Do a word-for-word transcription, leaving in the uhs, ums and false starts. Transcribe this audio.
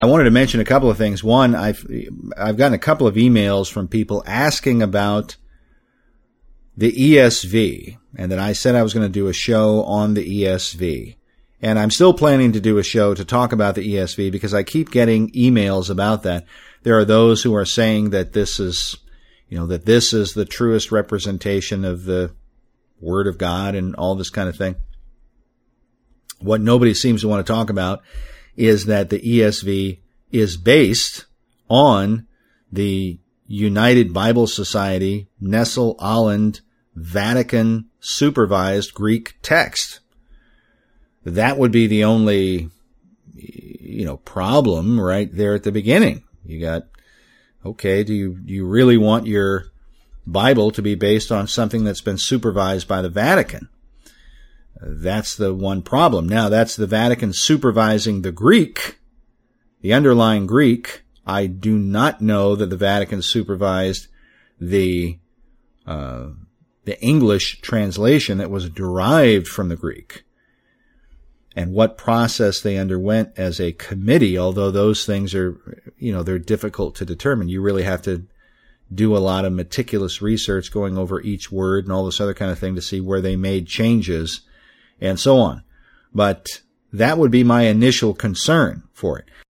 I wanted to mention a couple of things. One, I've I've gotten a couple of emails from people asking about the E S V, and that I said I was going to do a show on the E S V. And I'm still planning to do a show to talk about the E S V because I keep getting emails about that. There are those who are saying that this is, you know, that this is the truest representation of the Word of God and all this kind of thing. What nobody seems to want to talk about is that the E S V is based on the United Bible Society, Nestle-Aland, Vatican supervised Greek text. That would be the only, you know, problem right there at the beginning. You got, okay, do you, do you really want your Bible to be based on something that's been supervised by the Vatican? That's the one problem. Now, that's the Vatican supervising the Greek, the underlying Greek. I do not know that the Vatican supervised the uh, the English translation that was derived from the Greek, and what process they underwent as a committee, although those things are, you know, they're difficult to determine. You really have to do a lot of meticulous research going over each word and all this other kind of thing to see where they made changes and so on. But that would be my initial concern for it.